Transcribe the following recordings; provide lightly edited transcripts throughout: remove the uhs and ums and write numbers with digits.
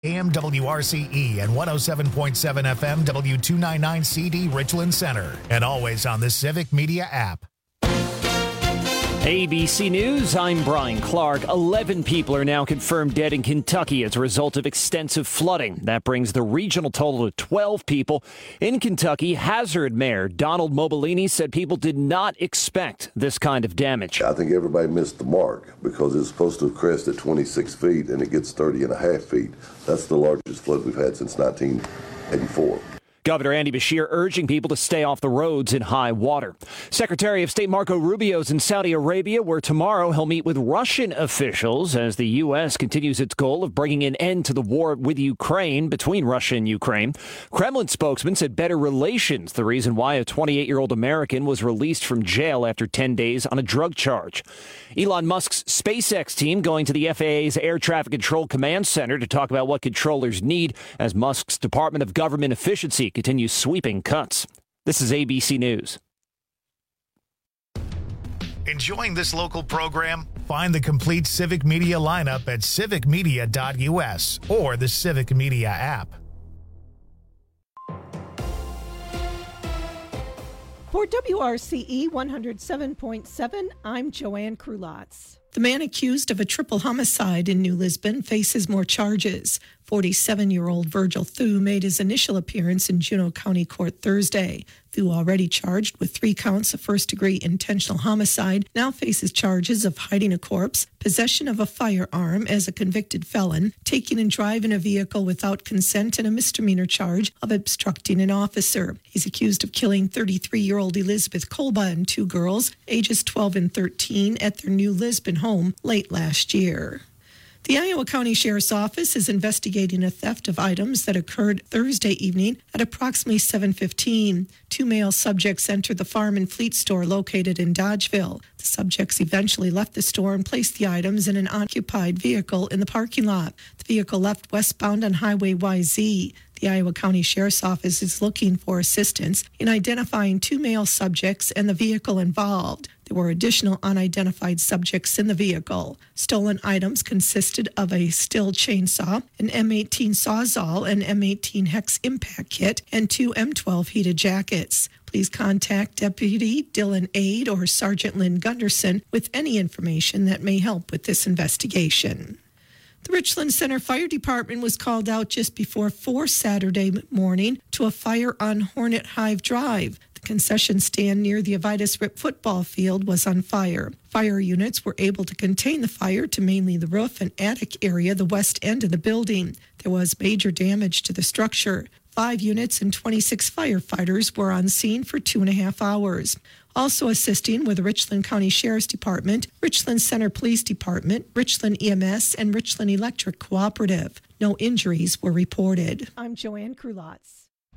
AM WRCE and 107.7 FM W299CD Richland Center. And always on the Civic Media app. ABC News, I'm Brian Clark. 11 people are now confirmed dead in Kentucky as a result of extensive flooding. That brings the regional total to 12 people. In Kentucky, Hazard Mayor Donald Mobilini said people did not expect this kind of damage. I think everybody missed the mark because it's supposed to crest at 26 feet and it gets 30 and a half feet. That's the largest flood we've had since 1984. Governor Andy Beshear urging people to stay off the roads in high water. Secretary of State Marco Rubio's in Saudi Arabia, where tomorrow he'll meet with Russian officials as the U.S. continues its goal of bringing an end to the war with Ukraine, between Russia and Ukraine. Kremlin spokesman said better relations, the reason why a 28-year-old American was released from jail after 10 days on a drug charge. Elon Musk's SpaceX team going to the FAA's Air Traffic Control Command Center to talk about what controllers need as Musk's Department of Government Efficiency continues sweeping cuts. This is ABC News. Enjoying this local program? Find the complete Civic Media lineup at civicmedia.us or the Civic Media app. For WRCE 107.7, I'm Joanne Krulotz. The man accused of a triple homicide in New Lisbon faces more charges. 47-year-old Virgil Thu made his initial appearance in Juneau County Court Thursday. Thu, already charged with 3 counts of first-degree intentional homicide, now faces charges of hiding a corpse, possession of a firearm as a convicted felon, taking and driving a vehicle without consent, and a misdemeanor charge of obstructing an officer. He's accused of killing 33-year-old Elizabeth Kolba and 2 girls, ages 12 and 13, at their New Lisbon home late last year. The Iowa County Sheriff's Office is investigating a theft of items that occurred Thursday evening at approximately 7:15. 2 male subjects entered the Farm and Fleet store located in Dodgeville. The subjects eventually left the store and placed the items in an unoccupied vehicle in the parking lot. The vehicle left westbound on Highway YZ. The Iowa County Sheriff's Office is looking for assistance in identifying 2 male subjects and the vehicle involved. There were additional unidentified subjects in the vehicle. Stolen items consisted of a Stihl chainsaw, an M18 Sawzall, an M18 Hex impact kit, and 2 M12 heated jackets. Please contact Deputy Dylan Aid or Sergeant Lynn Gunderson with any information that may help with this investigation. The Richland Center Fire Department was called out just before 4 Saturday morning to a fire on Hornet Hive Drive. The concession stand near the Avitus Rip football field was on fire. Fire units were able to contain the fire to mainly the roof and attic area, the west end of the building. There was major damage to the structure. 5 units and 26 firefighters were on scene for 2.5 hours. Also assisting with the Richland County Sheriff's Department, Richland Center Police Department, Richland EMS, and Richland Electric Cooperative. No injuries were reported. I'm Joanne Krulotz.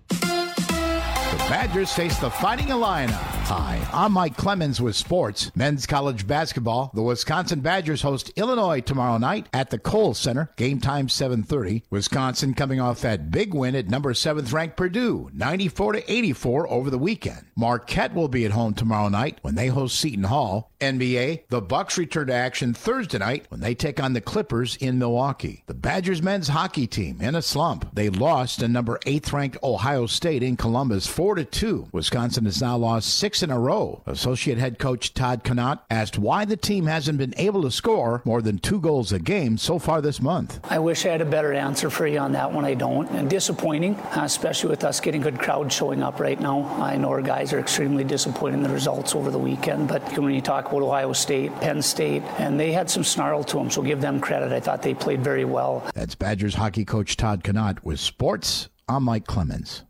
The Badgers face the Fighting Illini. Hi, I'm Mike Clemens with sports. Men's college basketball. The Wisconsin Badgers host Illinois tomorrow night at the Kohl Center. Game time 7:30. Wisconsin coming off that big win at number 7th ranked Purdue, 94-84 over the weekend. Marquette will be at home tomorrow night when they host Seton Hall. NBA, the Bucks return to action Thursday night when they take on the Clippers in Milwaukee. The Badgers men's hockey team in a slump. They lost to number 8th ranked Ohio State in Columbus 4-2. Wisconsin has now lost 6 in a row. Associate head coach Todd Connaught asked why the team hasn't been able to score more than 2 goals a game so far this month. I wish I had a better answer for you on that one. I don't. And disappointing, especially with us getting good crowds showing up right now. I know our guys are extremely disappointed in the results over the weekend, but when you talk about Ohio State, Penn State, and they had some snarl to them, so give them credit. I thought they played very well. That's Badgers hockey coach Todd Connaught with sports. I'm Mike Clemens.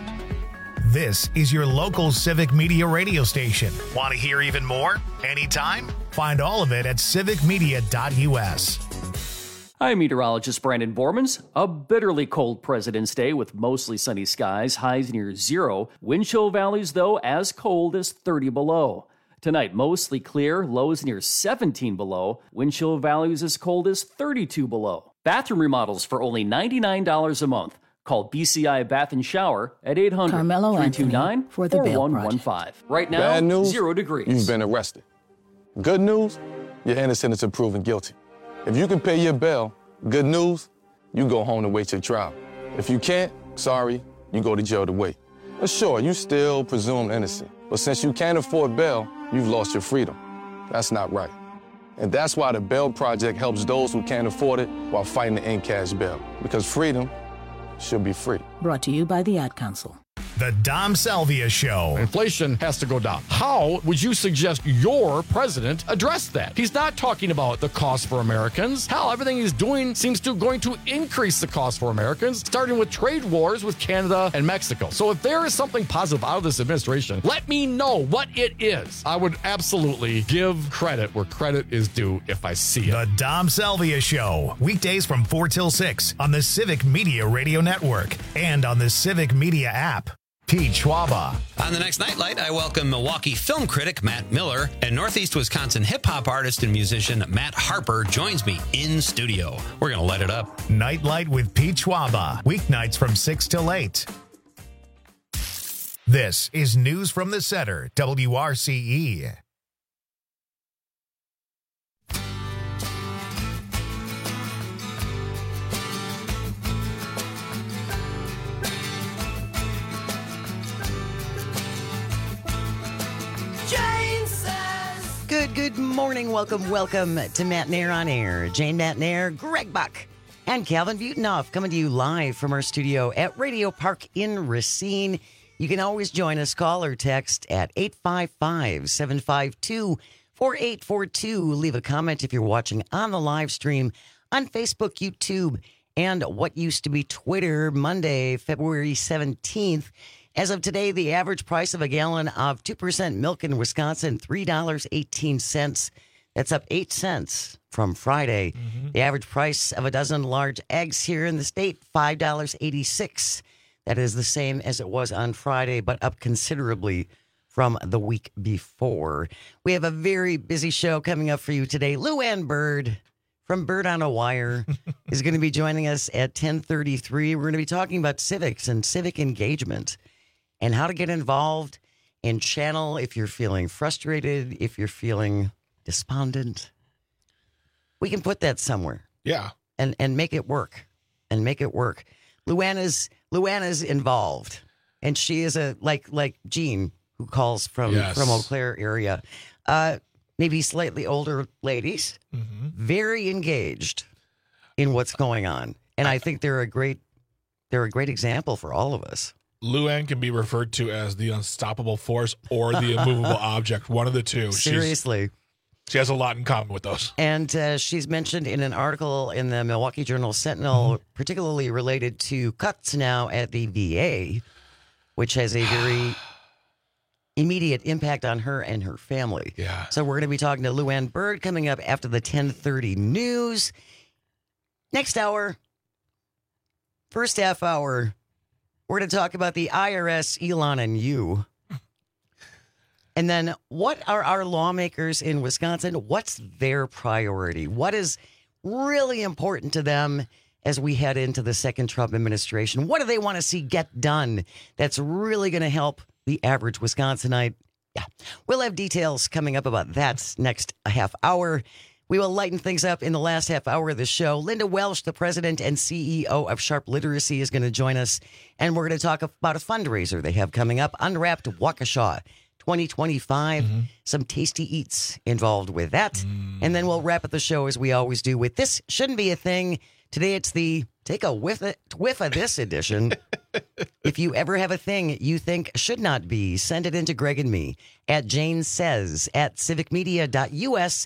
This is your local Civic Media radio station. Want to hear even more? Anytime? Find all of it at civicmedia.us. I'm meteorologist Brandon Bormans. A bitterly cold President's Day with mostly sunny skies, highs near 0. Wind chill valleys, though, as cold as 30 below. Tonight, mostly clear, lows near 17 below. Wind chill values as cold as 32 below. Bathroom remodels for only $99 a month. Call BCI Bath and Shower at 800-329-4115. Right now, Bad news, 0 degrees. You've been arrested. Good news, you're innocent until proven guilty. If you can pay your bail, good news, you go home to wait your trial. If you can't, sorry, you go to jail to wait. But sure, you still presumed innocent. But since you can't afford bail, you've lost your freedom. That's not right. And that's why the Bail Project helps those who can't afford it while fighting to end cash bail. Because freedom should be free. Brought to you by the Ad Council. The Dom Salvia Show. Inflation has to go down. How would you suggest your president address that? He's not talking about the cost for Americans. Hell, everything he's doing seems to going to increase the cost for Americans, starting with trade wars with Canada and Mexico. So if there is something positive out of this administration, let me know what it is. I would absolutely give credit where credit is due if I see it. The Dom Salvia Show. Weekdays from 4 till 6 on the Civic Media Radio Network and on the Civic Media app. Pete Schwaba. On the next Nightlight, I welcome Milwaukee film critic Matt Miller and Northeast Wisconsin hip-hop artist and musician Matt Harper joins me in studio. We're going to let it up. Nightlight with Pete Schwaba. Weeknights from 6 till 8. This is News from the Center, WRCE. Good morning. Welcome to Matt Nair on Air. Jane Matt Nair, Greg Buck, and Calvin Butonoff coming to you live from our studio at Radio Park in Racine. You can always join us. Call or text at 855-752-4842. Leave a comment if you're watching on the live stream on Facebook, YouTube, and what used to be Twitter. Monday, February 17th. As of today, the average price of a gallon of 2% milk in Wisconsin, $3.18. That's up 8 cents from Friday. The average price of a dozen large eggs here in the state, $5.86. That is the same as it was on Friday, but up considerably from the week before. We have a very busy show coming up for you today. Lou Ann Bird from Bird on a Wire is going to be joining us at 10:33. We're going to be talking about civics and civic engagement, and how to get involved and channel if you're feeling frustrated, if you're feeling despondent. We can put that somewhere. Yeah. And make it work. And make it work. Luana's involved. And she is like Jean, who calls from Eau Claire area. Maybe slightly older ladies. Very engaged in what's going on. And I think they're a great example for all of us. Lou Ann can be referred to as the unstoppable force or the immovable object, one of the two. Seriously. She has a lot in common with those. And she's mentioned in an article in the Milwaukee Journal Sentinel, particularly related to cuts now at the VA, which has a very immediate impact on her and her family. Yeah. So we're going to be talking to Lou Ann Bird coming up after the 10:30 news. Next hour, first half hour, we're going to talk about the IRS, Elon, and you. And then what are our lawmakers in Wisconsin? What's their priority? What is really important to them as we head into the second Trump administration? What do they want to see get done that's really going to help the average Wisconsinite? Yeah, we'll have details coming up about that next half hour. We will lighten things up in the last half hour of the show. Linda Welsh, the president and CEO of Sharp Literacy, is going to join us, and we're going to talk about a fundraiser they have coming up, Unwrapped Waukesha 2025. Some tasty eats involved with that. And then we'll wrap up the show as we always do with This Shouldn't Be a Thing. Today it's the Take a Whiff of This edition. If you ever have a thing you think should not be, send it into Greg and me at Jane Says at civicmedia.us.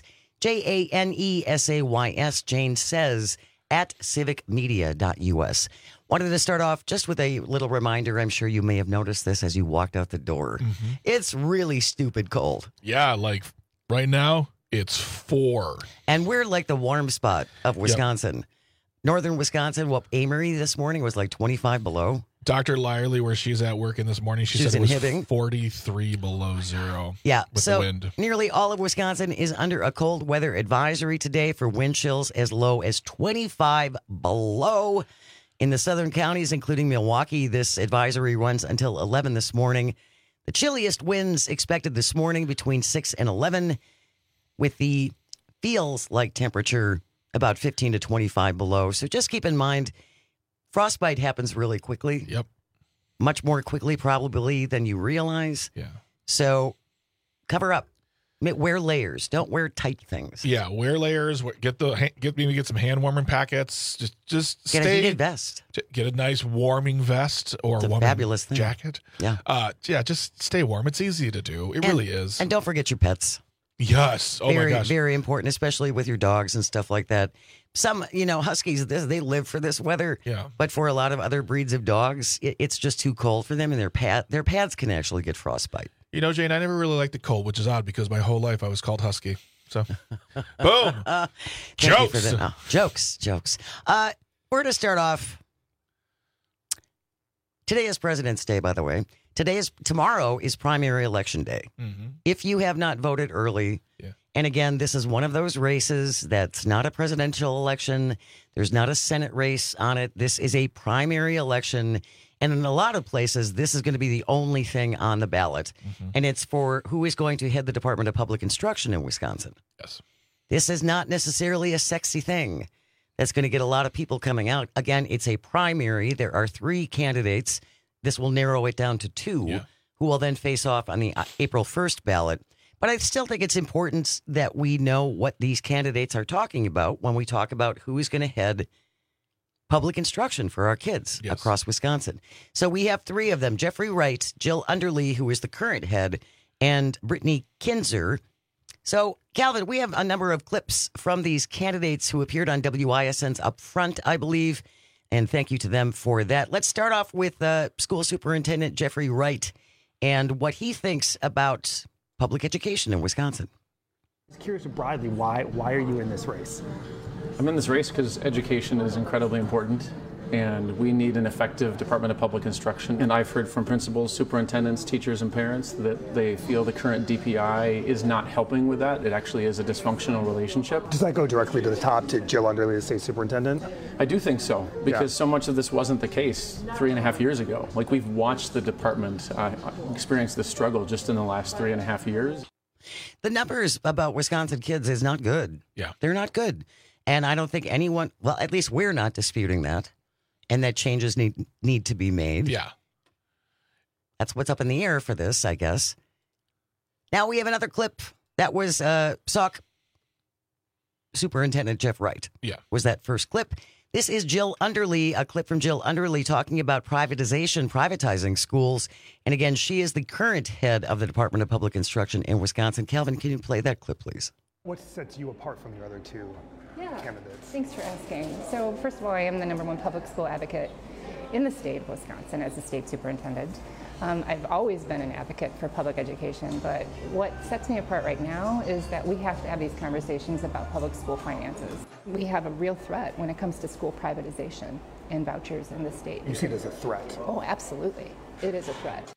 JANESAYS, Jane Says at civicmedia.us. Wanted to start off just with a little reminder. I'm sure you may have noticed this as you walked out the door. It's really stupid cold. Yeah, like right now, it's 4. And we're like the warm spot of Wisconsin. Yep. Northern Wisconsin, Amory this morning was like 25 below. Dr. Lyerly, where she's at working this morning, she said it was 43 below zero. Yeah, with so the wind. Nearly all of Wisconsin is under a cold weather advisory today for wind chills as low as 25 below. In the southern counties, including Milwaukee, this advisory runs until 11 this morning. The chilliest winds expected this morning between 6 and 11, with the feels like temperature about 15 to 25 below. So just keep in mind, frostbite happens really quickly. Yep. Much more quickly probably than you realize. Yeah. So cover up. Wear layers. Don't wear tight things. Yeah, wear layers. Get some hand warming packets. Just get a heated vest. Get a nice warming vest or it's a fabulous thing. Jacket. Yeah. Just stay warm. It's easy to do. It really is. And don't forget your pets. Yes. Oh very, my gosh. Very important, especially with your dogs and stuff like that. Some, Huskies, they live for this weather. Yeah. But for a lot of other breeds of dogs, it's just too cold for them, and their pads can actually get frostbite. Jane, I never really liked the cold, which is odd because my whole life I was called Husky. So, boom. Jokes. Jokes. We're to start off. Today is President's Day, by the way. Tomorrow is primary election day. Mm-hmm. If you have not voted early, and again, this is one of those races that's not a presidential election. There's not a Senate race on it. This is a primary election. And in a lot of places, this is going to be the only thing on the ballot. Mm-hmm. And it's for who is going to head the Department of Public Instruction in Wisconsin. Yes. This is not necessarily a sexy thing that's going to get a lot of people coming out. Again, it's a primary. There are 3 candidates. This will narrow it down to 2 who will then face off on the April 1st ballot. But I still think it's important that we know what these candidates are talking about when we talk about who is going to head public instruction for our kids across Wisconsin. So we have 3 of them: Jeffrey Wright, Jill Underly, who is the current head, and Brittany Kinzer. So, Calvin, we have a number of clips from these candidates who appeared on WISN's Upfront, I believe, and thank you to them for that. Let's start off with School Superintendent Jeffrey Wright and what he thinks about public education in Wisconsin. I was curious broadly, why are you in this race? I'm in this race because education is incredibly important, and we need an effective Department of Public Instruction. And I've heard from principals, superintendents, teachers, and parents that they feel the current DPI is not helping with that. It actually is a dysfunctional relationship. Does that go directly to the top, to Jill Underly, the state superintendent? I do think so, because so much of this wasn't the case 3.5 years ago. Like, we've watched the department experience this struggle just in the last 3.5 years. The numbers about Wisconsin kids is not good. Yeah. They're not good. And I don't think anyone, well, at least we're not disputing that, and that changes need to be made. Yeah. That's what's up in the air for this, I guess. Now we have another clip. That was Sauk Superintendent Jeff Wright. Yeah. Was that first clip. This is Jill Underly, a clip from Jill Underly talking about privatizing schools. And again, she is the current head of the Department of Public Instruction in Wisconsin. Calvin, can you play that clip, please? What sets you apart from the other 2 candidates? Thanks for asking. So first of all, I am the #1 public school advocate in the state of Wisconsin as a state superintendent. I've always been an advocate for public education, but what sets me apart right now is that we have to have these conversations about public school finances. We have a real threat when it comes to school privatization and vouchers in the state. You see it as a threat? Oh, absolutely. It is a threat.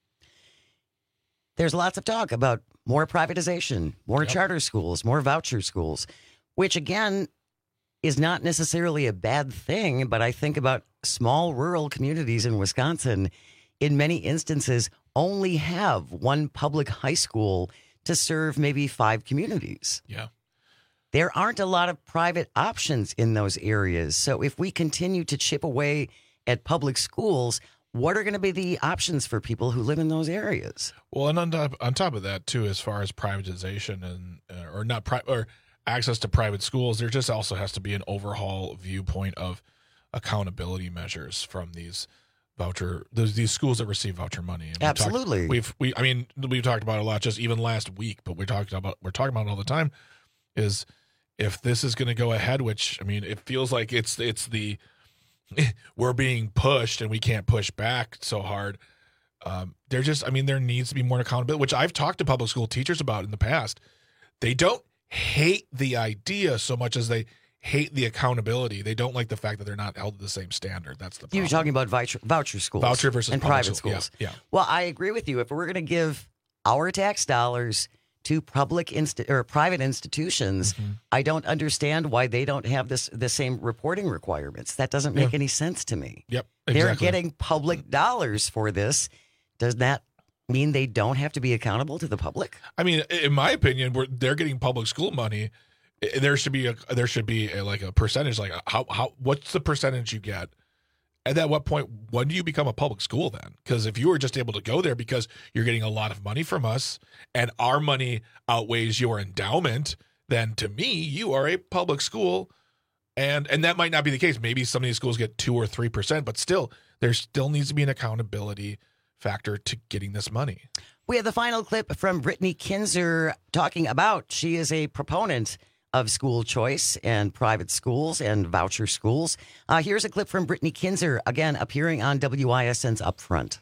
There's lots of talk about more privatization, more charter schools, more voucher schools, which again is not necessarily a bad thing. But I think about small rural communities in Wisconsin, in many instances, only have one public high school to serve maybe 5 communities. Yeah. There aren't a lot of private options in those areas. So if we continue to chip away at public schools, what are going to be the options for people who live in those areas? Well, and on top of that, too, as far as privatization and or access to private schools, there just also has to be an overhaul viewpoint of accountability measures from these these schools that receive voucher money. And absolutely. We've talked about it a lot, just even last week, but we're talking about it all the time, is if this is going to go ahead, which, I mean, it feels like it's the we're being pushed and we can't push back so hard. There needs to be more accountability, which I've talked to public school teachers about in the past. They don't hate the idea so much as they hate the accountability. They don't like the fact that they're not held to the same standard. That's the problem. You're talking about voucher schools. Voucher versus and private schools. Yeah. Well, I agree with you. If we're going to give our tax dollars to private institutions, I don't understand why they don't have the same reporting requirements. That doesn't make any sense to me. Yep, exactly. They're getting public dollars for this. Does that mean they don't have to be accountable to the public? I mean, in my opinion, they're getting public school money. There should be a percentage, like how what's the percentage you get? And at what point, when do you become a public school then? Because if you were just able to go there because you're getting a lot of money from us and our money outweighs your endowment, then to me, you are a public school. And that might not be the case. Maybe some of these schools get 2 or 3%, but still, there still needs to be an accountability factor to getting this money. We have the final clip from Brittany Kinzer talking about, she is a proponent of school choice and private schools and voucher schools. Here's a clip from Brittany Kinzer, again, appearing on WISN's Upfront.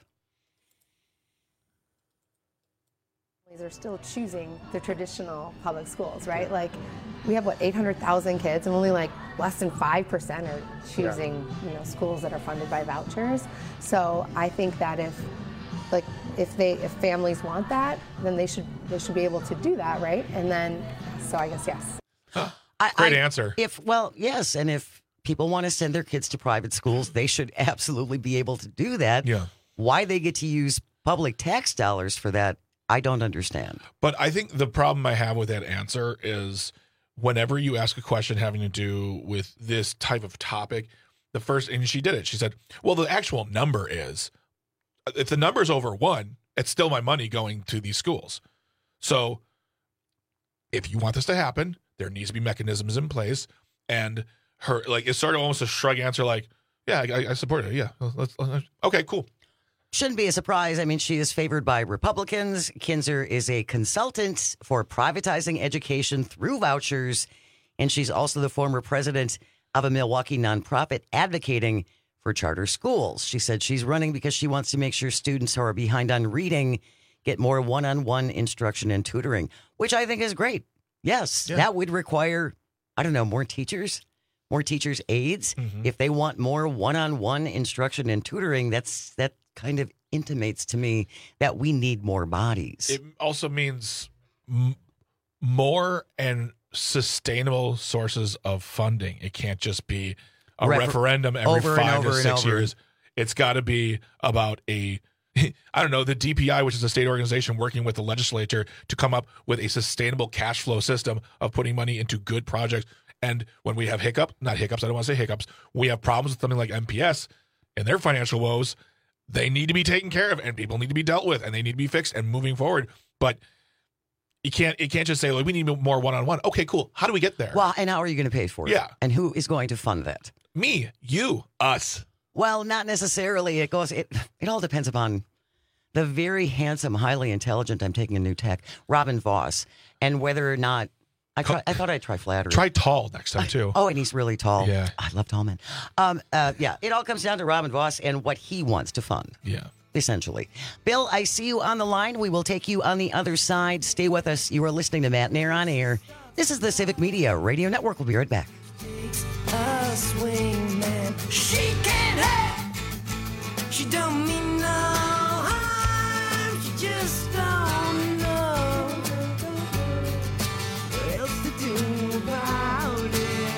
Are still choosing the traditional public schools, right? Like, we have 800,000 kids, and only less than 5% are choosing, schools that are funded by vouchers. So I think that if families want that, then they should be able to do that, right? And then, so I guess yes. Great answer. Yes, and if people want to send their kids to private schools, they should absolutely be able to do that. Yeah. Why they get to use public tax dollars for that, I don't understand. But I think the problem I have with that answer is whenever you ask a question having to do with this type of topic, and she did it. She said, well, the actual number is, if the number is over 1, it's still my money going to these schools. So if you want this to happen, there needs to be mechanisms in place. And it's sort of almost a shrug answer, like, yeah, I support it. Yeah. Okay, cool. Shouldn't be a surprise. I mean, she is favored by Republicans. Kinzer is a consultant for privatizing education through vouchers, and she's also the former president of a Milwaukee nonprofit advocating for charter schools. She said she's running because she wants to make sure students who are behind on reading get more one-on-one instruction and tutoring, which I think is great. Yes, that would require, more teachers aides. Mm-hmm. If they want more one-on-one instruction and tutoring, that kind of intimates to me that we need more bodies. It also means more and sustainable sources of funding. It can't just be a referendum every 5 to 6 years. It's got to be about the DPI, which is a state organization working with the legislature to come up with a sustainable cash flow system of putting money into good projects. And when we have we have problems with something like MPS and their financial woes, they need to be taken care of, and people need to be dealt with, and they need to be fixed and moving forward. But it can't just say, we need more one-on-one. Okay, cool. How do we get there? Well, and how are you going to pay for it? Yeah. And who is going to fund that? Me, you, us. Well, not necessarily. It all depends upon the very handsome, highly intelligent, I'm taking a new tack, Robin Voss, and whether or not I thought I'd try flattery. Try tall next time, too. And he's really tall. Yeah. I love tall men. It all comes down to Robin Voss and what he wants to fund. Yeah. Essentially. Bill, I see you on the line. We will take you on the other side. Stay with us. You are listening to Matt Nair on Air. This is the Civic Media Radio Network. We'll be right back. A swing man. She can't have. She don't mean no harm. She just don't know what else to do about it.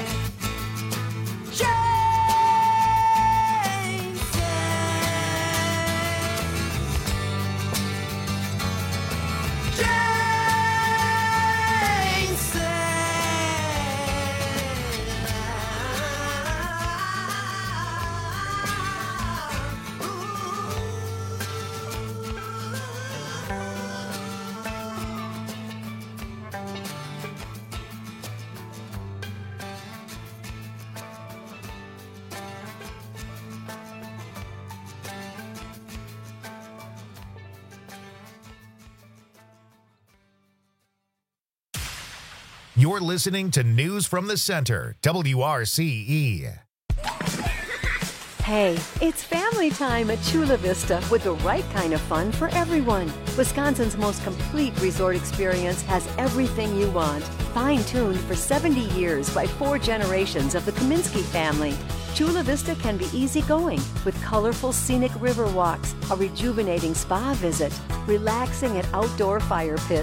You're listening to News from the Center, WRCE. Hey, it's family time at Chula Vista with the right kind of fun for everyone. Wisconsin's most complete resort experience has everything you want. Fine-tuned for 70 years by 4 generations of the Kaminsky family. Chula Vista can be easygoing with colorful scenic river walks, a rejuvenating spa visit, relaxing at outdoor fire pits,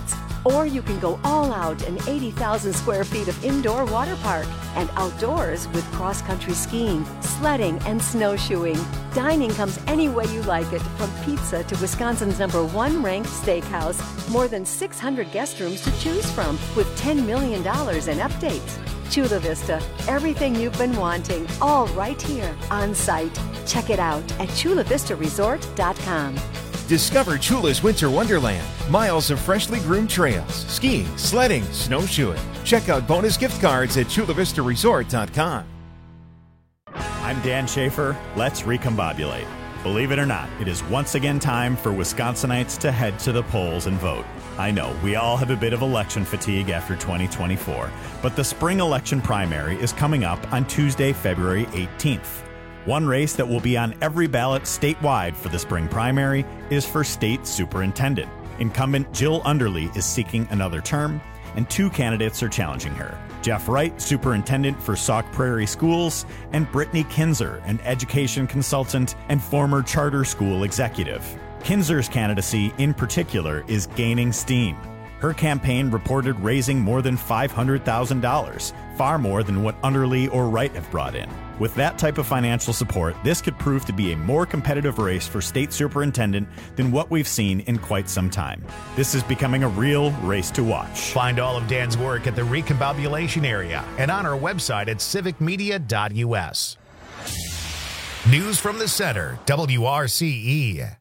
Or you can go all out in 80,000 square feet of indoor water park and outdoors with cross-country skiing, sledding, and snowshoeing. Dining comes any way you like it, from pizza to Wisconsin's #1 ranked steakhouse. More than 600 guest rooms to choose from with $10 million in updates. Chula Vista, everything you've been wanting, all right here on site. Check it out at chulavistaresort.com. Discover Chula's Winter Wonderland. Miles of freshly groomed trails, skiing, sledding, snowshoeing. Check out bonus gift cards at chulavistaresort.com. I'm Dan Schaefer. Let's recombobulate. Believe it or not, it is once again time for Wisconsinites to head to the polls and vote. I know, we all have a bit of election fatigue after 2024, but the spring election primary is coming up on Tuesday, February 18th. One race that will be on every ballot statewide for the spring primary is for state superintendent. Incumbent Jill Underly is seeking another term, and 2 candidates are challenging her. Jeff Wright, superintendent for Sauk Prairie Schools, and Brittany Kinzer, an education consultant and former charter school executive. Kinzer's candidacy, in particular, is gaining steam. Her campaign reported raising more than $500,000, far more than what Underly or Wright have brought in. With that type of financial support, this could prove to be a more competitive race for state superintendent than what we've seen in quite some time. This is becoming a real race to watch. Find all of Dan's work at the Recombobulation area and on our website at civicmedia.us. News from the Center, WRCE.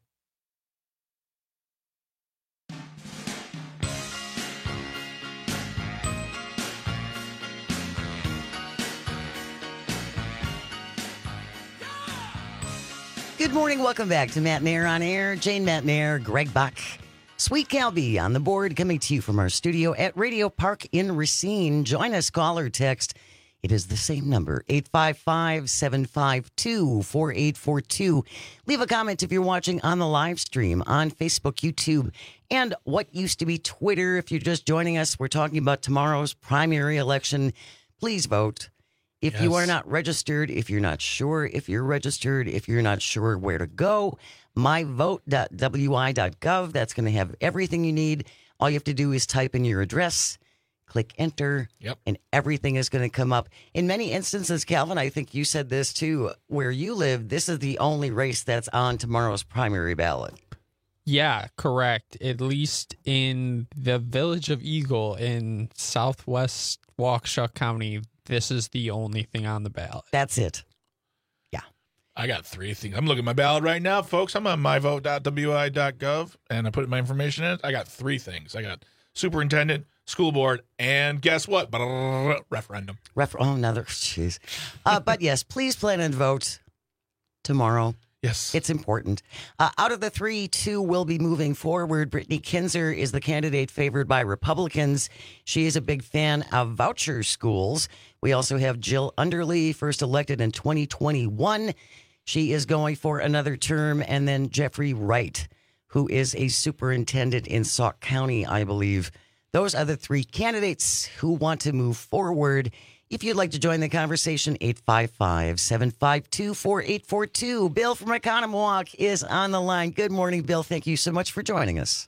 Good morning. Welcome back to Matt Mayer on Air. Jane Matt Mayer, Greg Buck, Sweet Calby on the board, coming to you from our studio at Radio Park in Racine. Join us, call or text. It is the same number, 855-752-4842. Leave a comment if you're watching on the live stream on Facebook, YouTube, and what used to be Twitter. If you're just joining us, we're talking about tomorrow's primary election. Please vote. If you are not registered, if you're not sure if you're registered, if you're not sure where to go, myvote.wi.gov. That's going to have everything you need. All you have to do is type in your address, click enter, and everything is going to come up. In many instances, Calvin, I think you said this too, where you live, this is the only race that's on tomorrow's primary ballot. Yeah, correct. At least in the village of Eagle in southwest Waukesha County, this is the only thing on the ballot. That's it. Yeah. I got 3 things. I'm looking at my ballot right now, folks. I'm on myvote.wi.gov, and I put my information in. I got 3 things. I got superintendent, school board, and guess what? Referendum. Another. Jeez. But yes, please plan and vote tomorrow. Yes. It's important. Out of the 3, 2 will be moving forward. Brittany Kinzer is the candidate favored by Republicans. She is a big fan of voucher schools. We also have Jill Underly, first elected in 2021. She is going for another term. And then Jeffrey Wright, who is a superintendent in Sauk County, I believe. Those are the 3 candidates who want to move forward. If you'd like to join the conversation, 855-752-4842. Bill from Economowoc is on the line. Good morning, Bill. Thank you so much for joining us.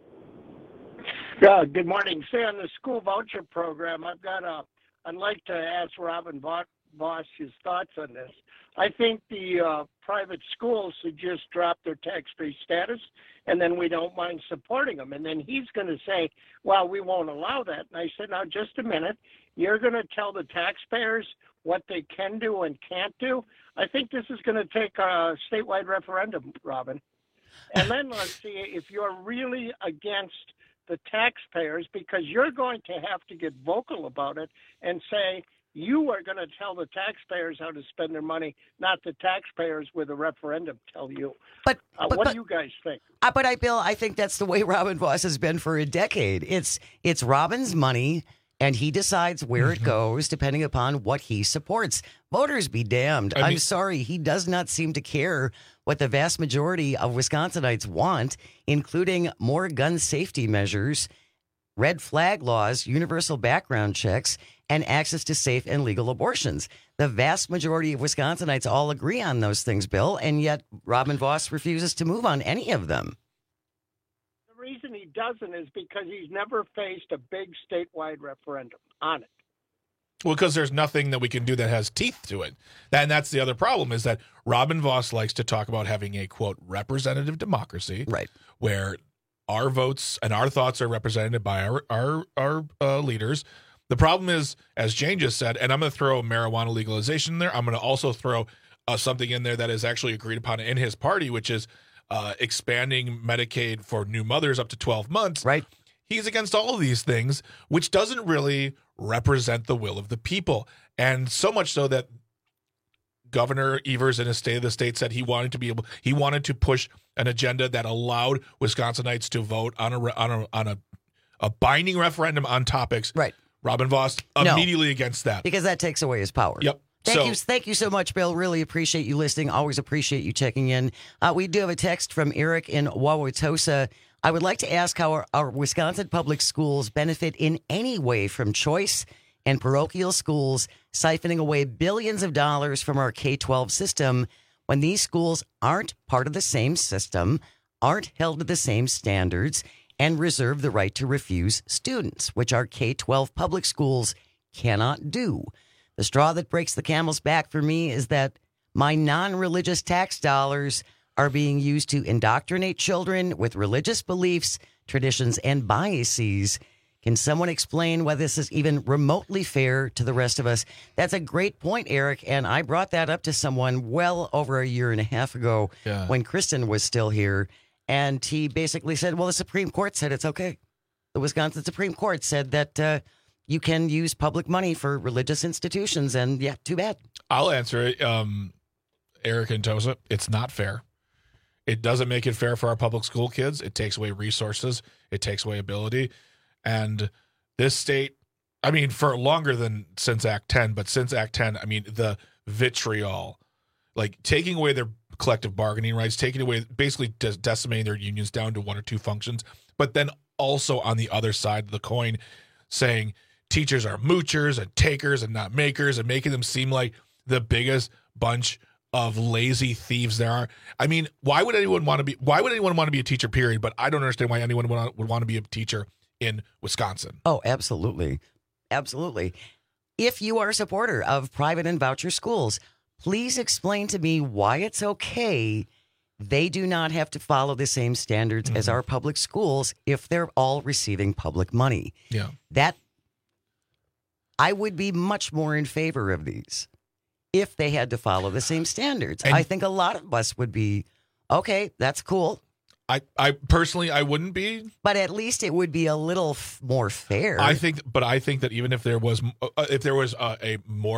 Good morning. Say, on the school voucher program, I'd like to ask Robin Voss his thoughts on this. I think the private schools should just drop their tax-free status, and then we don't mind supporting them. And then he's going to say, well, we won't allow that. And I said, now, just a minute. You're going to tell the taxpayers what they can do and can't do? I think this is going to take a statewide referendum, Robin. And then let's see if you're really against the taxpayers, because you're going to have to get vocal about it and say, you are going to tell the taxpayers how to spend their money, not the taxpayers with a referendum tell you. But what do you guys think? Bill, I think that's the way Robin Voss has been for a decade. It's Robin's money, and he decides where it goes depending upon what he supports. Voters be damned. I'm sorry. He does not seem to care what the vast majority of Wisconsinites want, including more gun safety measures, red flag laws, universal background checks, and access to safe and legal abortions. The vast majority of Wisconsinites all agree on those things, Bill, and yet Robin Voss refuses to move on any of them. The reason he doesn't is because he's never faced a big statewide referendum on it. Well, because there's nothing that we can do that has teeth to it. And that's the other problem, is that Robin Voss likes to talk about having a, quote, representative democracy, right, where our votes and our thoughts are represented by our leaders. The problem is, as Jane just said, and I'm going to throw marijuana legalization in there, I'm going to also throw something in there that is actually agreed upon in his party, which is expanding Medicaid for new mothers up to 12 months. Right. He's against all of these things, which doesn't really represent the will of the people. And so much so that Governor Evers in his State of the State said he wanted to push an agenda that allowed Wisconsinites to vote on a binding referendum on topics. Right. Robin Voss immediately against that. Because that takes away his power. Yep. Thank you so much, Bill. Really appreciate you listening. Always appreciate you checking in. We do have a text from Eric in Wauwatosa. I would like to ask how our Wisconsin public schools benefit in any way from choice and parochial schools siphoning away billions of dollars from our K-12 system when these schools aren't part of the same system, aren't held to the same standards, and reserve the right to refuse students, which our K-12 public schools cannot do. The straw that breaks the camel's back for me is that my non-religious tax dollars are being used to indoctrinate children with religious beliefs, traditions, and biases. Can someone explain why this is even remotely fair to the rest of us? That's a great point, Eric, and I brought that up to someone well over a year and a half ago when Kristen was still here, and he basically said, well, the Supreme Court said it's okay. The Wisconsin Supreme Court said that you can use public money for religious institutions, and yeah, too bad. I'll answer it, Eric and Tosa. It's not fair. It doesn't make it fair for our public school kids. It takes away resources. It takes away ability. And this state, I mean, for longer than since Act 10, but since Act 10, I mean, the vitriol, like taking away their collective bargaining rights, taking away, basically decimating their unions down to one or two functions, but then also on the other side of the coin saying teachers are moochers and takers and not makers and making them seem like the biggest bunch of lazy thieves there are. I mean, why would anyone want to be a teacher, period? But I don't understand why anyone would want to be a teacher in Wisconsin. Oh, absolutely. Absolutely. If you are a supporter of private and voucher schools, please explain to me why it's okay they do not have to follow the same standards as our public schools if they're all receiving public money. Yeah. That I would be much more in favor of these if they had to follow the same standards. And I think a lot of us would be, okay, that's cool. I personally, I wouldn't be. But at least it would be a little more fair. I think that even if there was a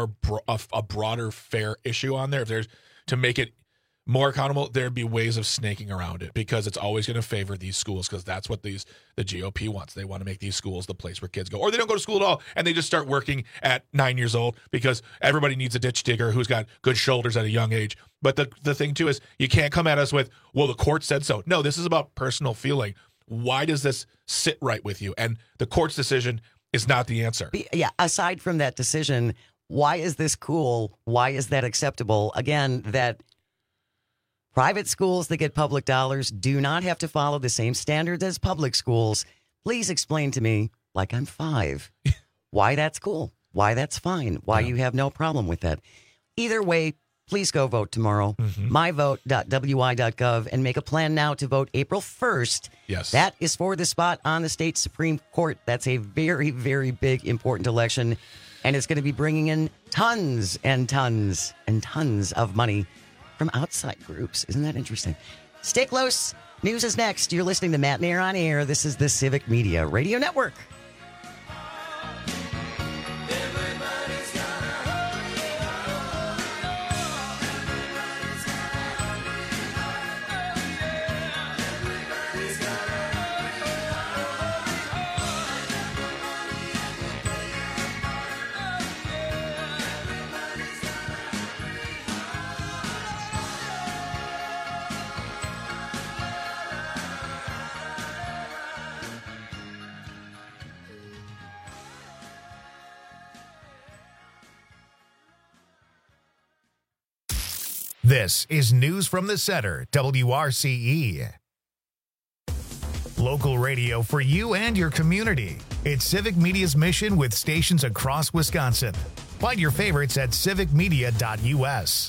broader fair issue on there, if there's to make it more accountable, there'd be ways of snaking around it, because it's always going to favor these schools, because that's what the GOP wants. They want to make these schools the place where kids go, or they don't go to school at all, and they just start working at 9 years old because everybody needs a ditch digger who's got good shoulders at a young age. But the thing too is, you can't come at us with, well, the court said so. No, this is about personal feeling. Why does this sit right with you? And the court's decision is not the answer. Yeah. Aside from that decision, why is this cool? Why is that acceptable? Again, that private schools that get public dollars do not have to follow the same standards as public schools. Please explain to me, like I'm 5, why that's cool, why that's fine, why you have no problem with that. Either way, please go vote tomorrow. myvote.wi.gov, and make a plan now to vote April 1st. Yes. That is for the spot on the state Supreme Court. That's a very, very big, important election, and it's going to be bringing in tons and tons and tons of money from outside groups. Isn't that interesting? Stay close. News is next. You're listening to Matt Nair on Air. This is the Civic Media Radio Network. This is News from the Center, WRCE. Local radio for you and your community. It's Civic Media's mission with stations across Wisconsin. Find your favorites at civicmedia.us.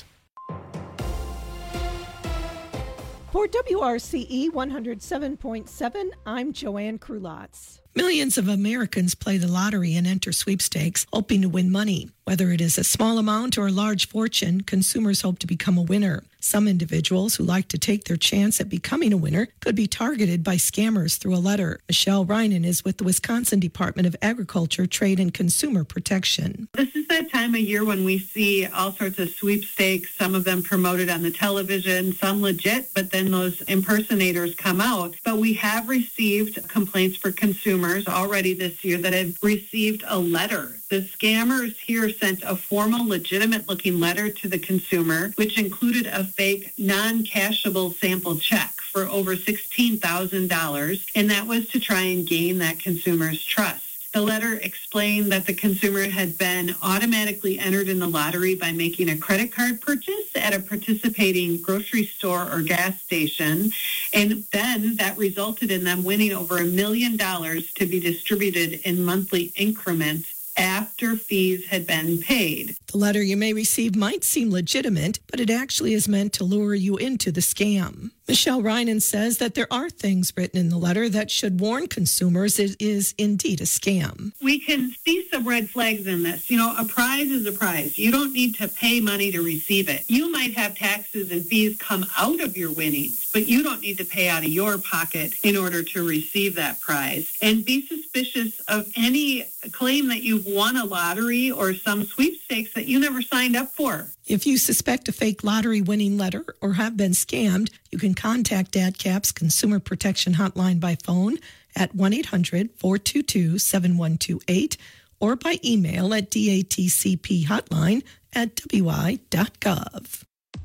For WRCE 107.7, I'm Joanne Krulotz. Millions of Americans play the lottery and enter sweepstakes, hoping to win money. Whether it is a small amount or a large fortune, consumers hope to become a winner. Some individuals who like to take their chance at becoming a winner could be targeted by scammers through a letter. Michelle Reinen is with the Wisconsin Department of Agriculture, Trade, and Consumer Protection. This is that time of year when we see all sorts of sweepstakes, some of them promoted on the television, some legit, but then those impersonators come out. But we have received complaints for consumers already this year that have received a letter. The scammers here sent a formal, legitimate-looking letter to the consumer, which included a fake, non-cashable sample check for over $16,000, and that was to try and gain that consumer's trust. The letter explained that the consumer had been automatically entered in the lottery by making a credit card purchase at a participating grocery store or gas station, and then that resulted in them winning over $1 million to be distributed in monthly increments after fees had been paid. The letter you may receive might seem legitimate, but it actually is meant to lure you into the scam. Michelle Reinen says that there are things written in the letter that should warn consumers it is indeed a scam. We can see some red flags in this. You know, a prize is a prize. You don't need to pay money to receive it. You might have taxes and fees come out of your winnings, but you don't need to pay out of your pocket in order to receive that prize. And be suspicious of any claim that you've won a lottery or some sweepstakes that you never signed up for. If you suspect a fake lottery winning letter or have been scammed, you can contact AdCap's Consumer Protection Hotline by phone at 1-800-422-7128 or by email at datcphotline@wi.gov.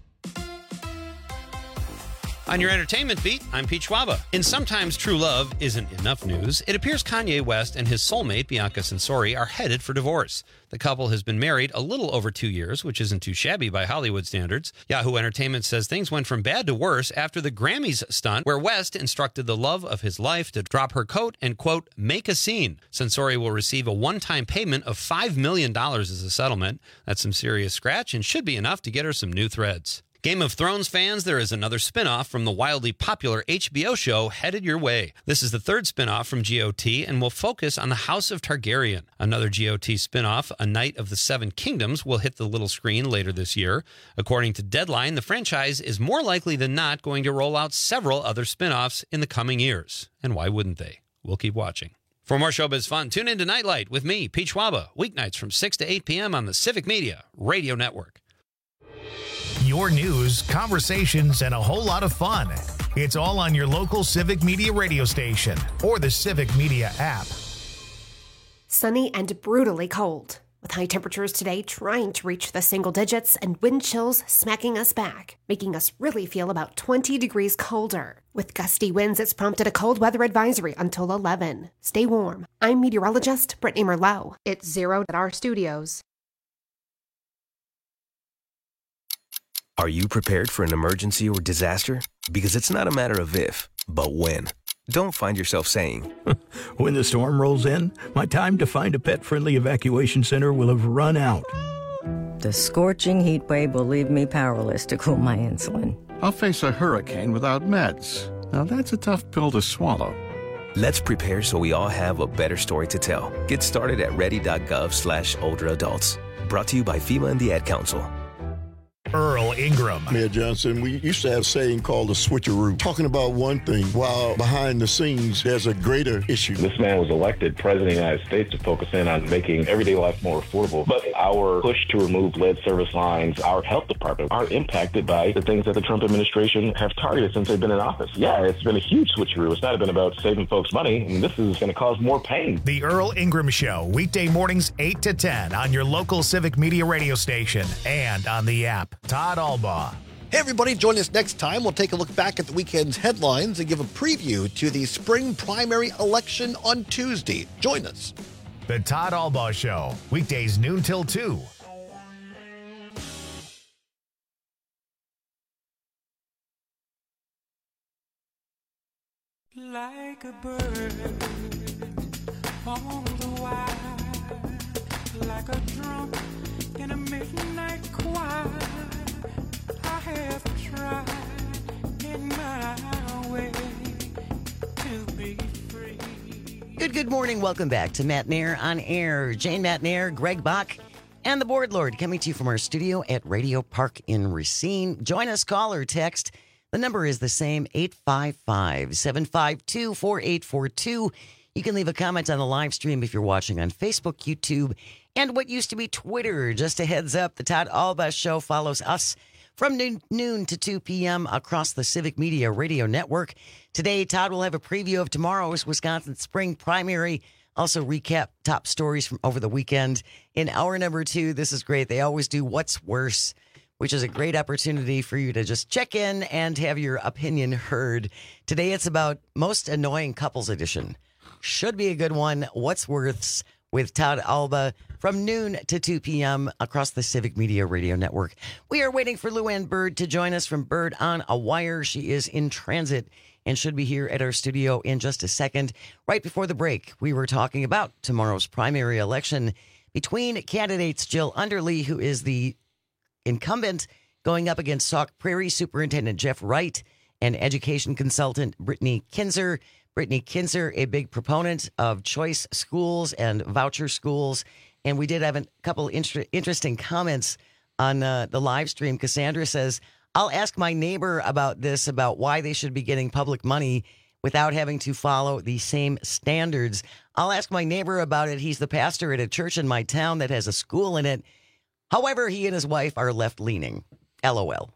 On your entertainment beat, I'm Pete Schwaba. In Sometimes True Love Isn't Enough news, it appears Kanye West and his soulmate, Bianca Censori, are headed for divorce. The couple has been married a little over 2 years, which isn't too shabby by Hollywood standards. Yahoo Entertainment says things went from bad to worse after the Grammys stunt, where West instructed the love of his life to drop her coat and, quote, make a scene. Censori will receive a one-time payment of $5 million as a settlement. That's some serious scratch and should be enough to get her some new threads. Game of Thrones fans, there is another spin-off from the wildly popular HBO show headed your way. This is the third spin-off from GOT and will focus on the House of Targaryen. Another GOT spin-off, A Knight of the Seven Kingdoms, will hit the little screen later this year. According to Deadline, the franchise is more likely than not going to roll out several other spin-offs in the coming years. And why wouldn't they? We'll keep watching. For more showbiz fun, tune in to Nightlight with me, Pete Schwaba, weeknights from 6 to 8 p.m. on the Civic Media Radio Network. Your news, conversations, and a whole lot of fun. It's all on your local Civic Media radio station or the Civic Media app. Sunny and brutally cold, with high temperatures today trying to reach the single digits and wind chills smacking us back, making us really feel about 20 degrees colder. With gusty winds, it's prompted a cold weather advisory until 11. Stay warm. I'm meteorologist Brittany Merlot. It's 0 at our studios. Are you prepared for an emergency or disaster? Because it's not a matter of if, but when. Don't find yourself saying, when the storm rolls in, my time to find a pet-friendly evacuation center will have run out. The scorching heat wave will leave me powerless to cool my insulin. I'll face a hurricane without meds. Now that's a tough pill to swallow. Let's prepare so we all have a better story to tell. Get started at ready.gov/older adults. Brought to you by FEMA and the Ad Council. Earl Ingram. Mayor Johnson, we used to have a saying called the switcheroo, talking about one thing while behind the scenes there's a greater issue. This man was elected president of the United States to focus in on making everyday life more affordable. But our push to remove lead service lines, our health department, are impacted by the things that the Trump administration have targeted since they've been in office. Yeah, it's been a huge switcheroo. It's not been about saving folks money. I mean, this is going to cause more pain. The Earl Ingram Show, weekday mornings 8 to 10 on your local Civic Media radio station and on the app. Todd Albaugh. Hey, everybody, join us next time. We'll take a look back at the weekend's headlines and give a preview to the spring primary election on Tuesday. Join us. The Todd Albaugh Show, weekdays noon till 2. Like a bird on the wire, like a drum in a midnight choir. I have tried in my way to be free. Good morning. Welcome back to Matt Nair on Air. Jane Matt Nair, Greg Bach, and the Board Lord coming to you from our studio at Radio Park in Racine. Join us, call or text. The number is the same, 855-752-4842. You can leave a comment on the live stream if you're watching on Facebook, YouTube, and what used to be Twitter. Just a heads up, the Todd Alba Show follows us from noon to 2 p.m. across the Civic Media Radio Network. Today, Todd will have a preview of tomorrow's Wisconsin spring primary. Also recap top stories from over the weekend. In hour number 2, this is great. They always do What's Worse, which is a great opportunity for you to just check in and have your opinion heard. Today, it's about Most Annoying Couples Edition. Should be a good one. What's Worse with Todd Alba from noon to 2 p.m. across the Civic Media Radio Network. We are waiting for Luann Bird to join us from Bird on a Wire. She is in transit and should be here at our studio in just a second. Right before the break, we were talking about tomorrow's primary election between candidates Jill Underly, who is the incumbent, going up against Sauk Prairie Superintendent Jeff Wright and education consultant Brittany Kinzer. Brittany Kinzer, a big proponent of choice schools and voucher schools. And we did have a couple interesting comments on the live stream. Cassandra says, I'll ask my neighbor about this, about why they should be getting public money without having to follow the same standards. I'll ask my neighbor about it. He's the pastor at a church in my town that has a school in it. However, he and his wife are left-leaning. LOL.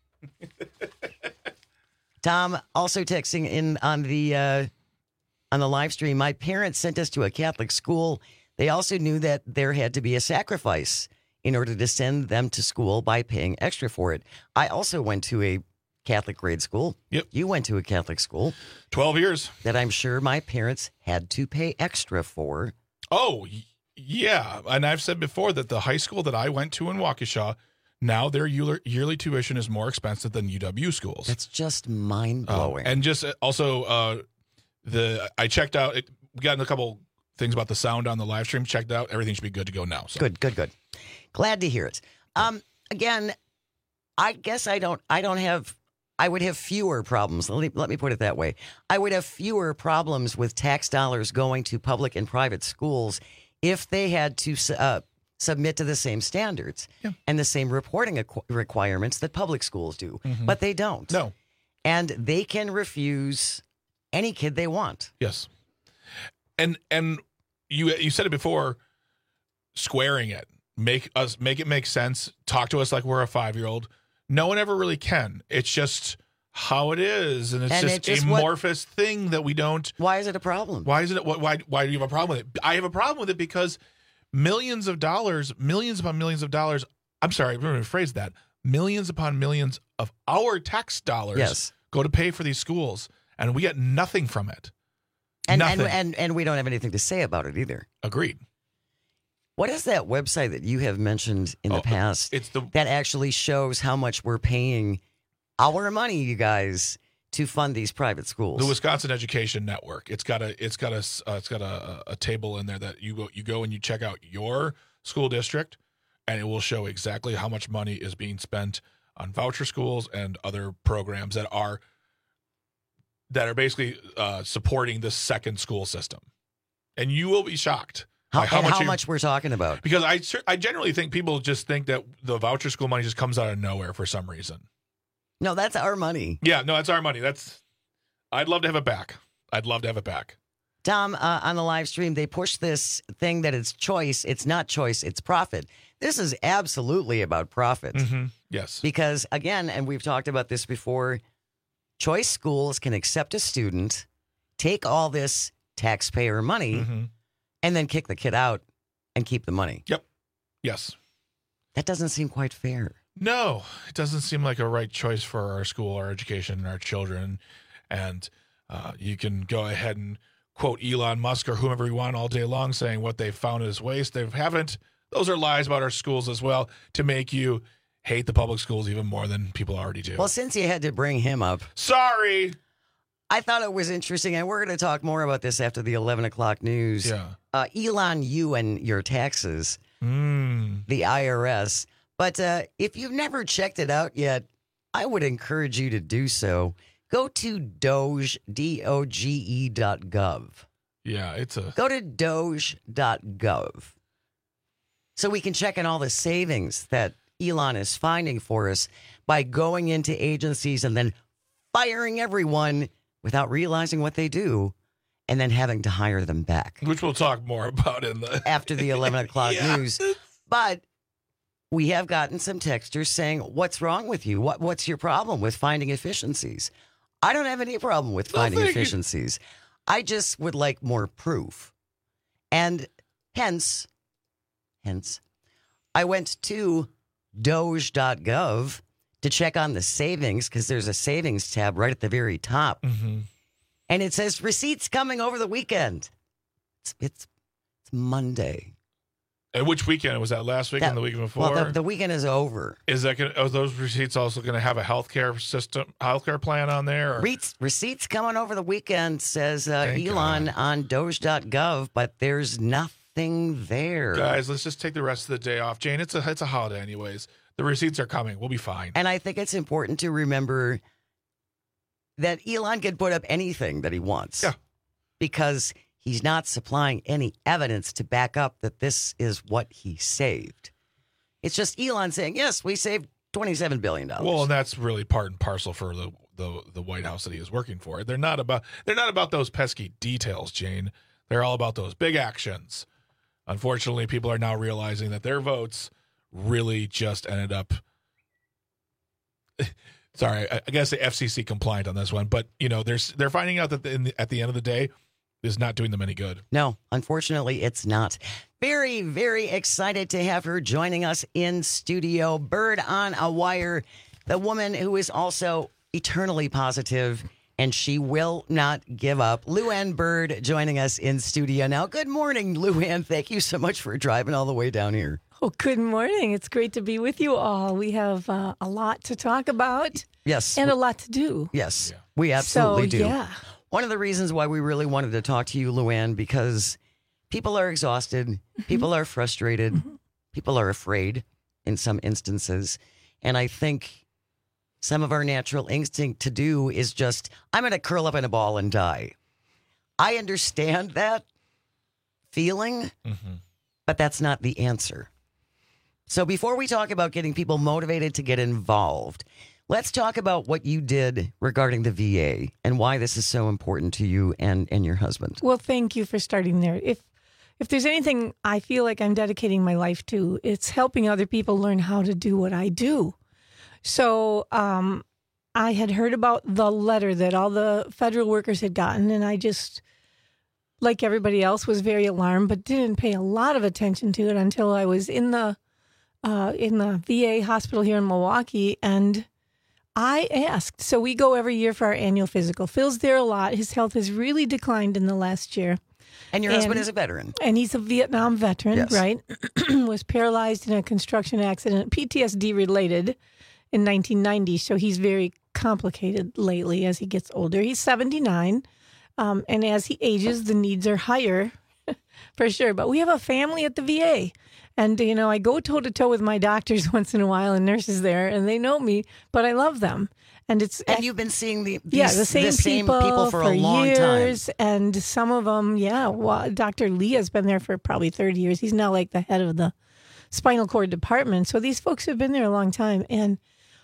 Tom also texting in on the live stream. My parents sent us to a Catholic school. They also knew that there had to be a sacrifice in order to send them to school by paying extra for it. I also went to a Catholic grade school. Yep. You went to a Catholic school. 12 years. That I'm sure my parents had to pay extra for. Oh, yeah. And I've said before that the high school that I went to in Waukesha, now their yearly tuition is more expensive than UW schools. That's just mind-blowing. And just also, I checked out, we got a couple things about the sound on the live stream, checked out. Everything should be good to go now. So. Good. Glad to hear it. Again, I guess I would have fewer problems. Let me put it that way. I would have fewer problems with tax dollars going to public and private schools if they had to submit to the same standards and the same reporting requirements that public schools do. Mm-hmm. But they don't. No. And they can refuse any kid they want. Yes. And you said it before, squaring it. Make it make sense. Talk to us like we're a 5-year-old. No one ever really can. It's just how it is, and it's just a amorphous thing that we don't. Why is it a problem? Why is it? Why do you have a problem with it? I have a problem with it because millions upon millions of dollars. I'm sorry, I'm going to rephrase that. Millions upon millions of our tax dollars go to pay for these schools, and we get nothing from it. And we don't have anything to say about it either. Agreed. What is that website that you have mentioned in the past? It's that actually shows how much we're paying our money, you guys, to fund these private schools. The Wisconsin Education Network. It's got a table in there that you go and you check out your school district, and it will show exactly how much money is being spent on voucher schools and other programs that are basically supporting the second school system, and you will be shocked. How much we're talking about. Because I generally think people just think that the voucher school money just comes out of nowhere for some reason. No, that's our money. Yeah, no, that's our money. I'd love to have it back. Tom, on the live stream, they push this thing that it's choice. It's not choice. It's profit. This is absolutely about profit. Mm-hmm. Yes. Because, again, and we've talked about this before, choice schools can accept a student, take all this taxpayer money, and then kick the kid out and keep the money. Yep. Yes. That doesn't seem quite fair. No, it doesn't seem like a right choice for our school, our education, and our children. And you can go ahead and quote Elon Musk or whomever you want all day long saying what they've found is waste. They haven't. Those are lies about our schools as well to make you hate the public schools even more than people already do. Well, since you had to bring him up. Sorry. I thought it was interesting, and we're going to talk more about this after the 11 o'clock news. Yeah. Elon, you and your taxes, the IRS. But if you've never checked it out yet, I would encourage you to do so. Go to Doge, DOGE.gov. Yeah, Go to Doge.gov. So we can check on all the savings that Elon is finding for us by going into agencies and then firing everyone without realizing what they do and then having to hire them back. Which we'll talk more about after the 11 o'clock news. But we have gotten some texters saying, what's wrong with you? What's your problem with finding efficiencies? I don't have any problem with finding efficiencies. I just would like more proof. And hence, I went to Doge.gov to check on the savings, because there's a savings tab right at the very top. Mm-hmm. And it says receipts coming over the weekend. It's Monday. And which weekend? Was that last weekend, the weekend before? Well, the weekend is over. Is that are those receipts also going to have a healthcare plan on there? Or? Receipts coming over the weekend, says Elon on Doge.gov, but there's nothing there. Guys, let's just take the rest of the day off. Jane, it's a holiday anyways. The receipts are coming. We'll be fine. And I think it's important to remember that Elon can put up anything that he wants. Yeah. Because he's not supplying any evidence to back up that this is what he saved. It's just Elon saying, yes, we saved $27 billion. Well, and that's really part and parcel for the White House that he is working for. They're not about those pesky details, Jane. They're all about those big actions. Unfortunately, people are now realizing that their votes really just ended up sorry, I guess the FCC compliant on this one, but they're finding out that at the end of the day, is not doing them any good. No, unfortunately, it's not. Very, very excited to have her joining us in studio. Bird on a Wire, the woman who is also eternally positive, and she will not give up. Luann Bird joining us in studio now. Good morning, Luann. Thank you so much for driving all the way down here. Oh, good morning. It's great to be with you all. We have a lot to talk about. Yes. And a lot to do. Yes, we absolutely do. Yeah. One of the reasons why we really wanted to talk to you, Luann, because people are exhausted, people are frustrated, people are afraid in some instances. And I think some of our natural instinct to do is just, I'm going to curl up in a ball and die. I understand that feeling, but that's not the answer. So before we talk about getting people motivated to get involved, let's talk about what you did regarding the VA and why this is so important to you and your husband. Well, thank you for starting there. If there's anything I feel like I'm dedicating my life to, it's helping other people learn how to do what I do. So I had heard about the letter that all the federal workers had gotten, and I just, like everybody else, was very alarmed, but didn't pay a lot of attention to it until I was in the VA hospital here in Milwaukee, and I asked. So we go every year for our annual physical. Phil's there a lot. His health has really declined in the last year. And your husband is a veteran. And he's a Vietnam veteran, yes. Right? Was paralyzed in a construction accident, PTSD related, in 1990. So he's very complicated lately as he gets older. He's 79. And as he ages, the needs are higher, for sure. But we have a family at the VA. And, I go toe-to-toe with my doctors once in a while and nurses there, and they know me, but I love them. And you've been seeing the same people for a long years, time. And some of them, Dr. Lee has been there for probably 30 years. He's now like the head of the spinal cord department. So these folks have been there a long time. And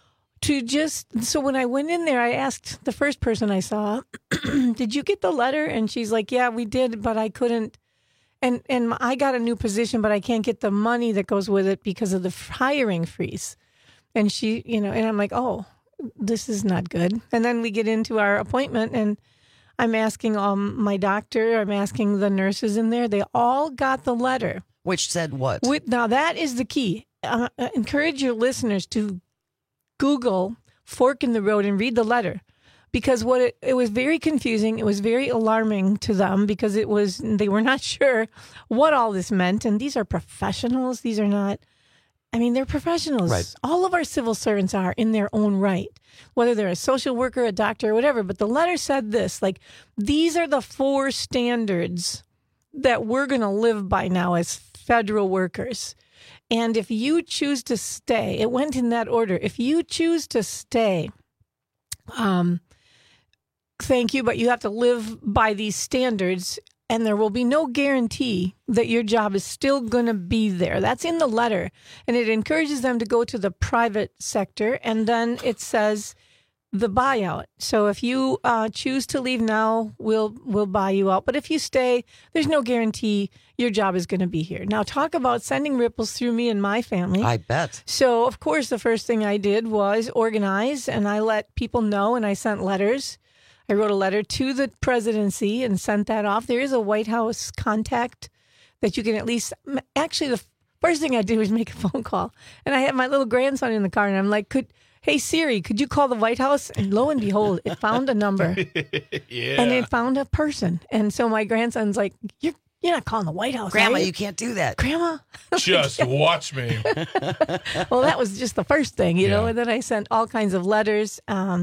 so when I went in there, I asked the first person I saw, did you get the letter? And she's like, yeah, we did, but I couldn't. And I got a new position, but I can't get the money that goes with it because of the hiring freeze. And she, and I'm like, oh, this is not good. And then we get into our appointment, and I'm asking my doctor, I'm asking the nurses in there. They all got the letter. Which said what? Now, that is the key. Encourage your listeners to Google Fork in the Road and read the letter. Because it was very confusing. It was very alarming to them because they were not sure what all this meant. And these are professionals. These are not I mean, they're professionals. Right. All of our civil servants are in their own right, whether they're a social worker, a doctor, or whatever. But the letter said this, like, these are the 4 standards that we're going to live by now as federal workers. And if you choose to stay, it went in that order. If you choose to stay, thank you, but you have to live by these standards, and there will be no guarantee that your job is still going to be there. That's in the letter, and it encourages them to go to the private sector, and then it says the buyout. So if you choose to leave now, we'll buy you out. But if you stay, there's no guarantee your job is going to be here. Now, talk about sending ripples through me and my family. I bet. So, of course, the first thing I did was organize, and I let people know, and I sent letters. I wrote a letter to the presidency and sent that off. There is a White House contact that you can at least, actually, the first thing I did was make a phone call. And I had my little grandson in the car, and I'm like, hey, Siri, could you call the White House? And lo and behold, it found a number. Yeah. And it found a person. And so my grandson's like, you're not calling the White House, Grandma, are you? you can't do that. Grandma? Just watch me. Well, that was just the first thing, you know, and then I sent all kinds of letters.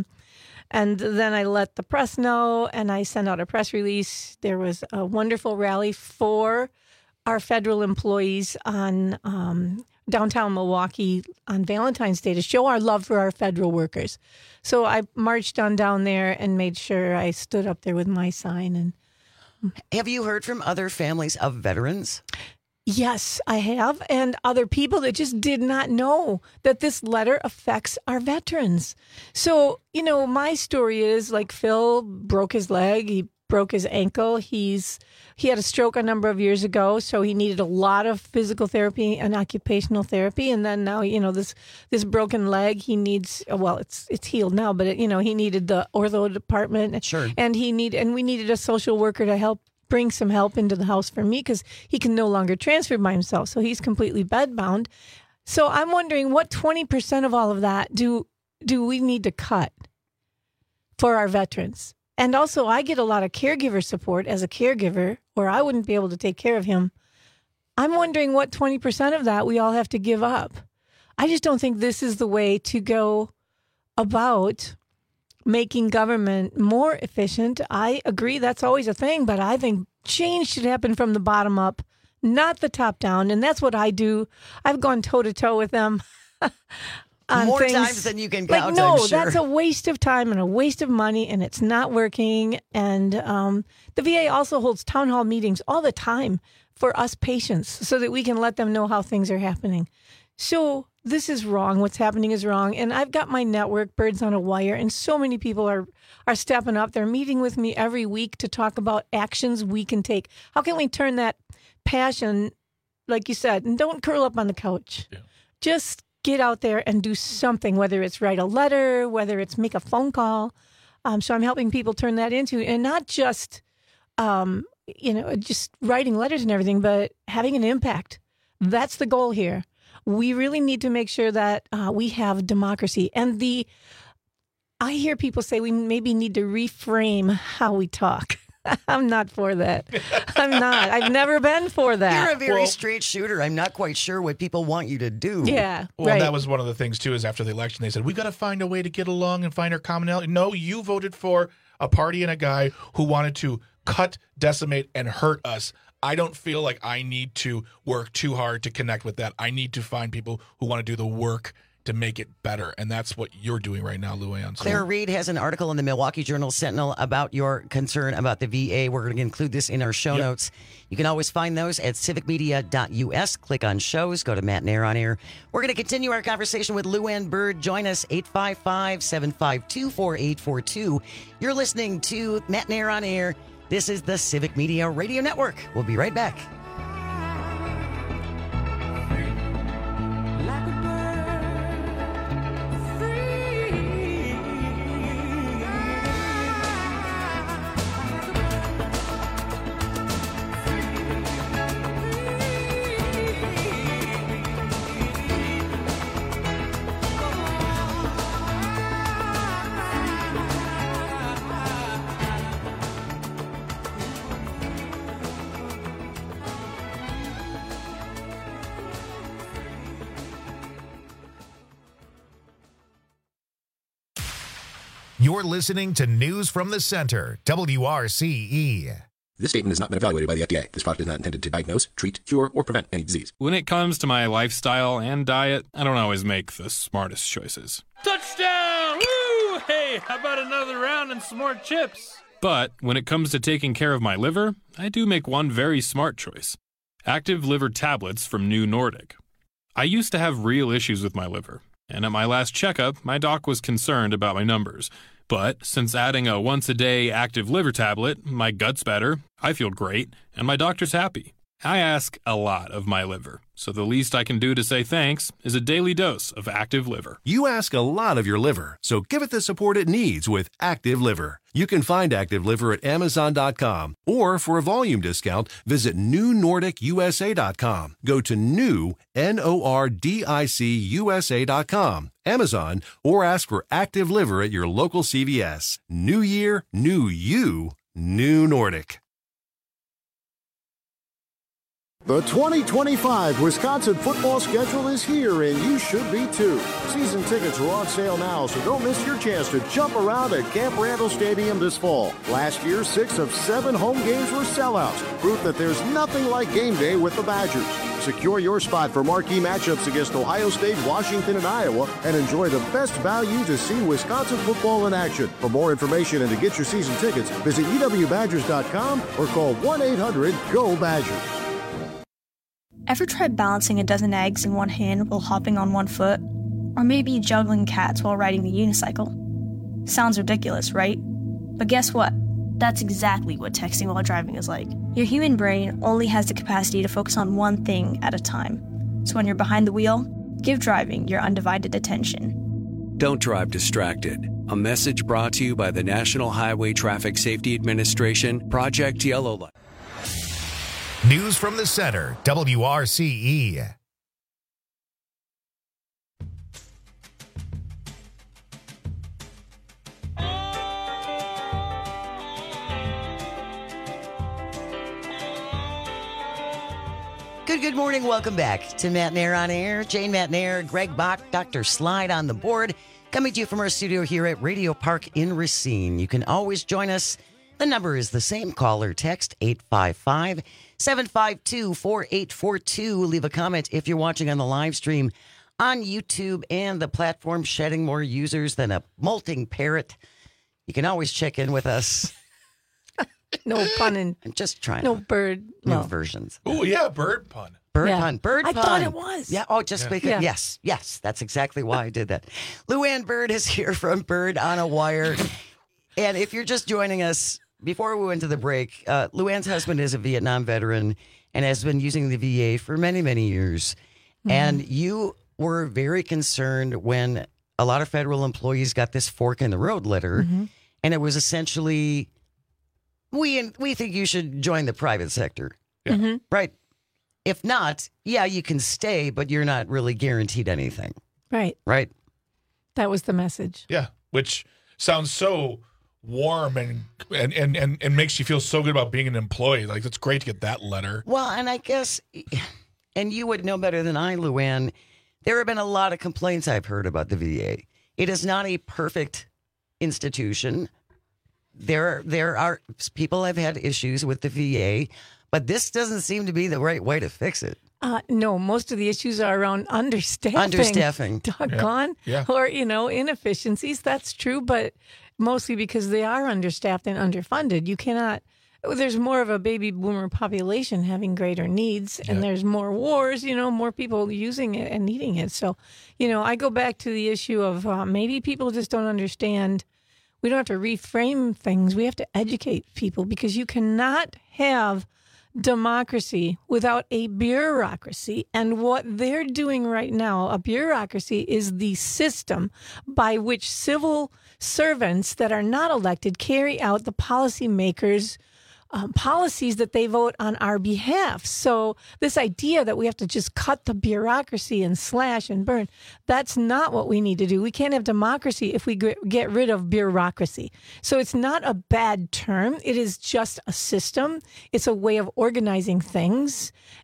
And then I let the press know, and I sent out a press release. There was a wonderful rally for our federal employees on downtown Milwaukee on Valentine's Day to show our love for our federal workers. So I marched on down there and made sure I stood up there with my sign. And have you heard from other families of veterans? yes, I have, and other people that just did not know that this letter affects our veterans. So, you know, my story is like Phil broke his leg, he broke his ankle, he had a stroke a number of years ago, so he needed a lot of physical therapy and occupational therapy, and then now, you know, this broken leg, he needs, well, it's healed now, but he needed the ortho department. Sure. And we needed a social worker to help bring some help into the house for me because he can no longer transfer by himself. So he's completely bedbound. So I'm wondering what 20% of all of that do we need to cut for our veterans? And also, I get a lot of caregiver support as a caregiver, or I wouldn't be able to take care of him. I'm wondering what 20% of that we all have to give up. I just don't think this is the way to go about making government more efficient. I agree that's always a thing, but I think change should happen from the bottom up, not the top down. And that's what I do. I've gone toe-to-toe with them. More things. times than you can count, no, I'm sure. that's a waste of time and a waste of money, and it's not working. And the VA also holds town hall meetings all the time for us patients so that we can let them know how things are happening. So this is wrong. What's happening is wrong. And I've got my network, Birds on a Wire, and so many people are stepping up. They're meeting with me every week to talk about actions we can take. How can we turn that passion, like you said, and don't curl up on the couch. Yeah. Just get out there and do something, whether it's write a letter, whether it's make a phone call. So I'm helping people turn that into, and not just, just writing letters and everything, but having an impact. That's the goal here. We really need to make sure that we have democracy. And I hear people say we maybe need to reframe how we talk. I'm not for that. I'm not. I've never been for that. You're a very straight shooter. I'm not quite sure what people want you to do. Yeah. Well, right. that was one of the things, too, is after the election, they said, we got to find a way to get along and find our commonality. No, you voted for a party and a guy who wanted to cut, decimate, and hurt us. I don't feel like I need to work too hard to connect with that. I need to find people who want to do the work to make it better. And that's what you're doing right now, Luann. Claire Reed has an article in the Milwaukee Journal Sentinel about your concern about the VA. We're going to include this in our show notes. You can always find those at civicmedia.us. Click on shows, go to Matt and Air on Air. We're going to continue our conversation with Luann Bird. Join us, 855-752-4842. You're listening to Matt and Air on Air. This is the Civic Media Radio Network. We'll be right back. You're listening to News from the Center, WRCE. This statement has not been evaluated by the FDA. This product is not intended to diagnose, treat, cure, or prevent any disease. When it comes to my lifestyle and diet, I don't always make the smartest choices. Touchdown! Woo! Hey, how about another round and some more chips? But when it comes to taking care of my liver, I do make one very smart choice. Active Liver tablets from New Nordic. I used to have real issues with my liver, and at my last checkup, my doc was concerned about my numbers. But since adding a once-a-day Active Liver tablet, my gut's better, I feel great, and my doctor's happy. I ask a lot of my liver, so the least I can do to say thanks is a daily dose of Active Liver. You ask a lot of your liver, so give it the support it needs with Active Liver. You can find Active Liver at Amazon.com, or for a volume discount, visit NewNordicUSA.com. Go to NewNordicUSA.com, Amazon, or ask for Active Liver at your local CVS. New year, new you, New Nordic. The 2025 Wisconsin football schedule is here, and you should be too. Season tickets are on sale now, so don't miss your chance to jump around at Camp Randall Stadium this fall. Last year, 6 of 7 home games were sellouts, proof that there's nothing like game day with the Badgers. Secure your spot for marquee matchups against Ohio State, Washington, and Iowa, and enjoy the best value to see Wisconsin football in action. For more information and to get your season tickets, visit UWBadgers.com or call 1-800-GO-BADGERS. Ever tried balancing a dozen eggs in one hand while hopping on one foot? Or maybe juggling cats while riding the unicycle? Sounds ridiculous, right? But guess what? That's exactly what texting while driving is like. Your human brain only has the capacity to focus on one thing at a time. So when you're behind the wheel, give driving your undivided attention. Don't drive distracted. A message brought to you by the National Highway Traffic Safety Administration, Project Yellow Light. News from the Center, WRCE. Good morning. Welcome back to Matt Nair on Air. Jane Matt Nair, Greg Bach, Dr. Slide on the board. Coming to you from our studio here at Radio Park in Racine. You can always join us. The number is the same. Call or text 855-752-4842. Leave a comment if you're watching on the live stream on YouTube and the platform shedding more users than a molting parrot. You can always check in with us. No pun in. I'm just trying. No bird. New versions. Oh, yeah, bird pun. Bird Yeah. pun. Bird I pun. thought it was. Yeah. Oh, just because. Yeah. Yes. That's exactly why I did that. Luann Bird is here from Bird on a Wire. And if you're just joining us, before we went to the break, Luann's husband is a Vietnam veteran and has been using the VA for many, many years. Mm-hmm. And you were very concerned when a lot of federal employees got this fork in the road letter. Mm-hmm. And it was essentially, we think you should join the private sector. Mm-hmm. Right. If not, yeah, you can stay, but you're not really guaranteed anything. Right. Right. That was the message. Yeah, which sounds so warm and makes you feel so good about being an employee. Like, it's great to get that letter. Well, and I guess, and you would know better than I, Luann, there have been a lot of complaints I've heard about the VA. It is not a perfect institution. There are people have had issues with the VA, but this doesn't seem to be the right way to fix it. No, most of the issues are around understaffing. Doggone. Yeah. Or, inefficiencies. That's true, but mostly because they are understaffed and underfunded. You cannot, there's more of a baby boomer population having greater needs, and there's more wars, more people using it and needing it. So, I go back to the issue of maybe people just don't understand. We don't have to reframe things. We have to educate people, because you cannot have democracy without a bureaucracy. And what they're doing right now, a bureaucracy, is the system by which civil servants that are not elected carry out the policymakers' policies that they vote on our behalf. So this idea that we have to just cut the bureaucracy and slash and burn, that's not what we need to do. We can't have democracy if we get rid of bureaucracy. So it's not a bad term. It is just a system. It's a way of organizing things.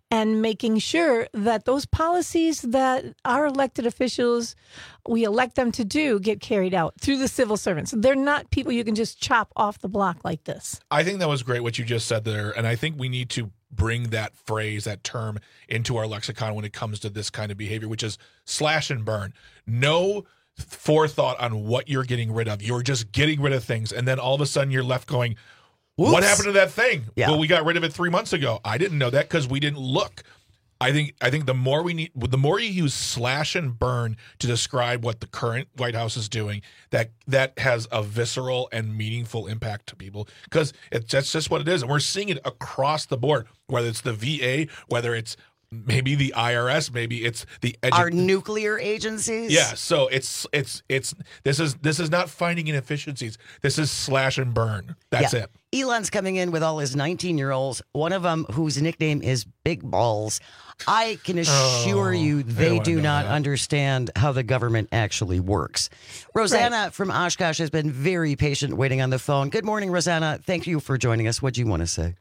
and making sure that those policies that our elected officials, we elect them to do, get carried out through the civil servants. They're not people you can just chop off the block like this. I think that was great what you just said there, and I think we need to bring that phrase, that term, into our lexicon when it comes to this kind of behavior, which is slash and burn. No forethought on what you're getting rid of. You're just getting rid of things, and then all of a sudden you're left going, Whoops. What happened to that thing? Yeah. Well, we got rid of it 3 months ago. I didn't know that because we didn't look. I think the more you use slash and burn to describe what the current White House is doing, that has a visceral and meaningful impact to people, because that's just what it is, and we're seeing it across the board. Whether it's the VA, whether it's maybe the IRS, maybe it's our nuclear agencies. Yeah, so it's this is not finding inefficiencies. This is slash and burn. That's it. Elon's coming in with all his 19-year-olds, one of them whose nickname is Big Balls. I can assure you they do not understand how the government actually works. Rosanna from Oshkosh has been very patient waiting on the phone. Good morning, Rosanna. Thank you for joining us. What do you want to say?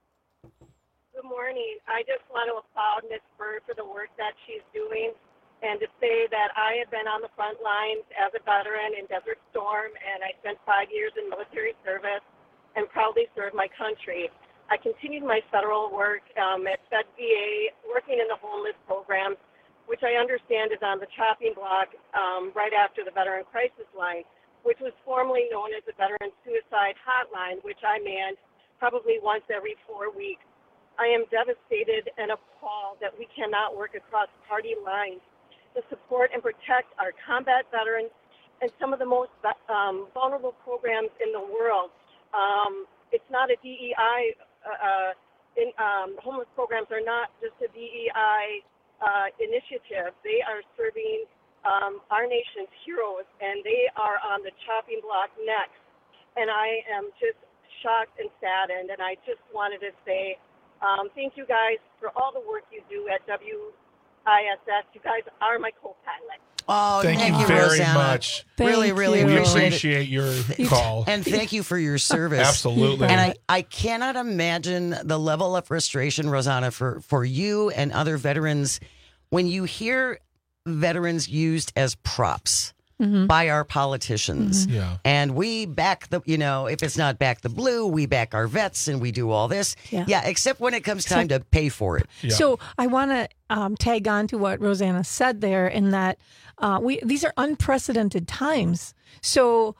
Good morning. I just want to applaud Ms. Bird for the work that she's doing, and to say that I have been on the front lines as a veteran in Desert Storm, and I spent 5 years in military service and proudly served my country. I continued my federal work at Fed VA, working in the homeless programs, which I understand is on the chopping block right after the Veteran Crisis Line, which was formerly known as the Veteran Suicide Hotline, which I manned probably once every 4 weeks. I am devastated and appalled that we cannot work across party lines to support and protect our combat veterans and some of the most vulnerable programs in the world. It's not a DEI, homeless programs are not just a DEI initiative. They are serving our nation's heroes, and they are on the chopping block next. And I am just shocked and saddened, and I just wanted to say thank you guys for all the work you do at WISS. You guys are my co-pilot. Oh, thank you very Rosanna. much. Really We appreciate your call. And thank you for your service. Absolutely. And I cannot imagine the level of frustration, Rosanna, for you and other veterans when you hear veterans used as props by our politicians. Yeah. And we back if it's not back the blue, we back our vets and we do all this. Yeah, except when it comes time to pay for it. Yeah. So I want to tag on to what Rosanna said there, in that these are unprecedented times. So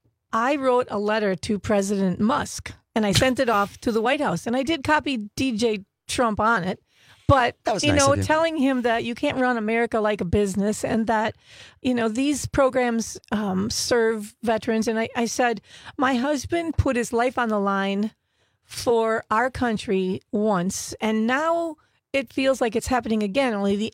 I wrote a letter to President Musk, and I sent it off to the White House, and I did copy DJ Trump on it. But, nice telling him that you can't run America like a business, and that, these programs serve veterans. And I said, my husband put his life on the line for our country once, and now it feels like it's happening again, only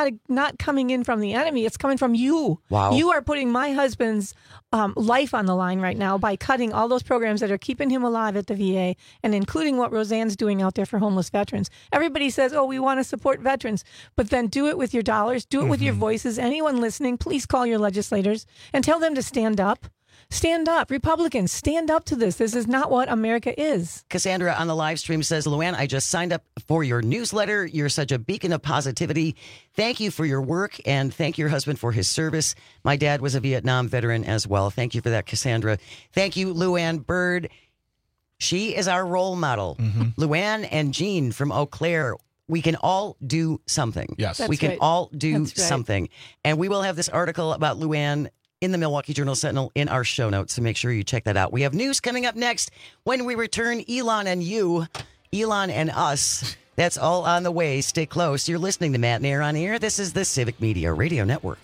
not coming in from the enemy. It's coming from you. Wow. You are putting my husband's life on the line right now by cutting all those programs that are keeping him alive at the VA, and including what Roseanne's doing out there for homeless veterans. Everybody says, we want to support veterans, but then do it with your dollars, do it with your voices. Anyone listening, please call your legislators and tell them to stand up. Stand up. Republicans, stand up to this. This is not what America is. Cassandra on the live stream says, Luann, I just signed up for your newsletter. You're such a beacon of positivity. Thank you for your work, and thank your husband for his service. My dad was a Vietnam veteran as well. Thank you for that, Cassandra. Thank you, Luann Bird. She is our role model. Luann and Jean from Eau Claire. We can all do something. Yes. We can all do something. And we will have this article about Luann in the Milwaukee Journal-Sentinel in our show notes, so make sure you check that out. We have news coming up next when we return. Elon and you, Elon and us. That's all on the way. Stay close. You're listening to Matt and Air on Air. This is the Civic Media Radio Network.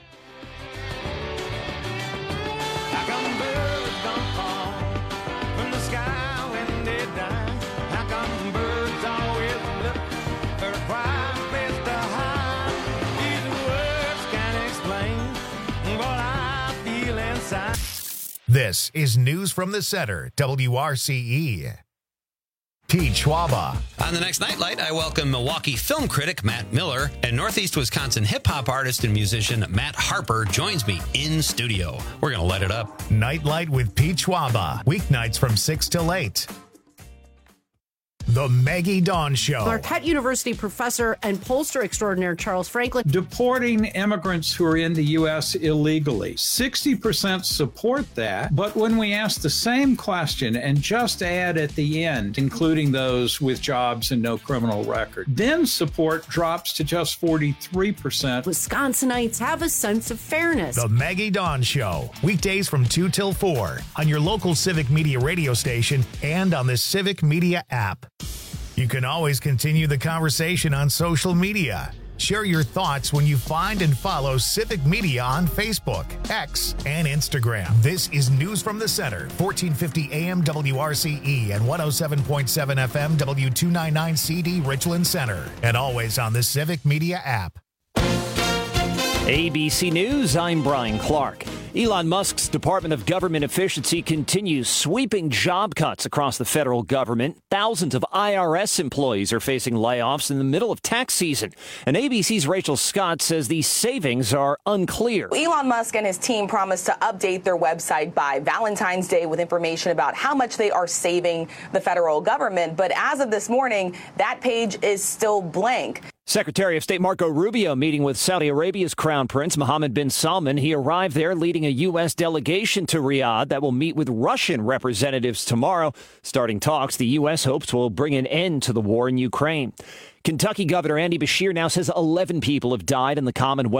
This is News from the Center, WRCE. Pete Schwaba. On the next Nightlight, I welcome Milwaukee film critic Matt Miller, and Northeast Wisconsin hip-hop artist and musician Matt Harper joins me in studio. We're going to let it up. Nightlight with Pete Schwaba, weeknights from 6 till 8. The Maggie Dawn Show. Marquette University professor and pollster extraordinaire Charles Franklin. Deporting immigrants who are in the U.S. illegally. 60% support that, but when we ask the same question and just add at the end, including those with jobs and no criminal record, then support drops to just 43%. Wisconsinites have a sense of fairness. The Maggie Dawn Show. Weekdays from 2 till 4 on your local Civic Media radio station and on the Civic Media app. You can always continue the conversation on social media. Share your thoughts when you find and follow Civic Media on Facebook, X, and Instagram. This is News from the Center, 1450 AM WRCE and 107.7 FM W299CD Richland Center, and always on the Civic Media app. ABC News, I'm Brian Clark. Elon Musk's Department of Government Efficiency continues sweeping job cuts across the federal government. Thousands of IRS employees are facing layoffs in the middle of tax season. And ABC's Rachel Scott says these savings are unclear. Elon Musk and his team promised to update their website by Valentine's Day with information about how much they are saving the federal government. But as of this morning, that page is still blank. Secretary of State Marco Rubio meeting with Saudi Arabia's Crown Prince Mohammed bin Salman. He arrived there leading a U.S. delegation to Riyadh that will meet with Russian representatives tomorrow. Starting talks, the U.S. hopes will bring an end to the war in Ukraine. Kentucky Governor Andy Beshear now says 11 people have died in the Commonwealth